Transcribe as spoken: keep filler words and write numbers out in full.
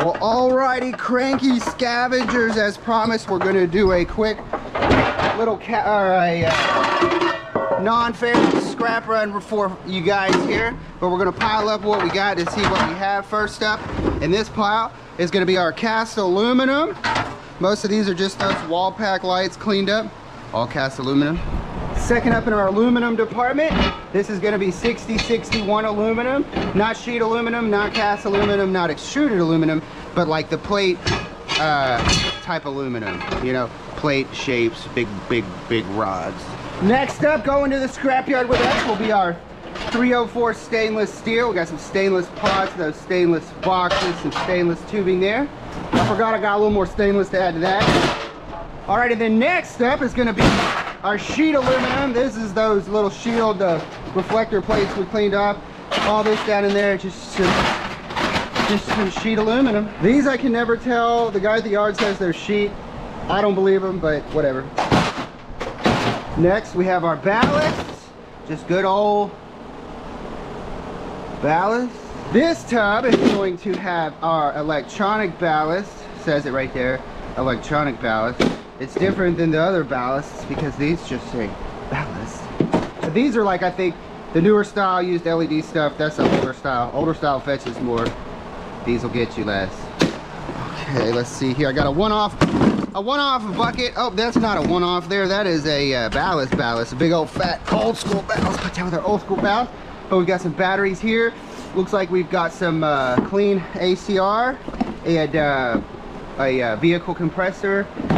Well, alrighty, cranky scavengers, as promised, we're gonna do a quick little ca or a uh, non-fair scrap run for you guys here. But we're gonna pile up what we got to see what we have. First up in this pile is gonna be our cast aluminum. Most of these are just those wall pack lights cleaned up, all cast aluminum. Second up in our aluminum department, this is gonna be sixty sixty-one aluminum, not sheet aluminum, not cast aluminum, not extruded aluminum, but like the plate uh, type aluminum, you know, plate shapes, big, big, big rods. Next up, going to the scrapyard with us will be our three oh four stainless steel. We got some stainless pots, those stainless boxes, some stainless tubing there. I forgot I got a little more stainless to add to that. Alrighty, then next up is gonna be our sheet aluminum. This is those little shield uh, reflector plates we cleaned up. All this down in there, just some, just some sheet aluminum. These I can never tell. The guy at the yard says they're sheet. I don't believe him, but whatever. Next, we have our ballast. Just good old ballast. This tub is going to have our electronic ballast. Says it right there, electronic ballast. It's different than the other ballasts because these just say ballast. But these are like, I think, the newer style used L E D stuff. That's the older style. Older style fetches more. These will get you less. Okay, let's see here. I got a one-off, a one-off bucket. Oh, that's not a one-off there. That is a uh, ballast ballast. A big old fat old school ballast. Put that with our old school ballast. But we got some batteries here. Looks like we've got some uh, clean A C R and uh, a uh, vehicle compressor.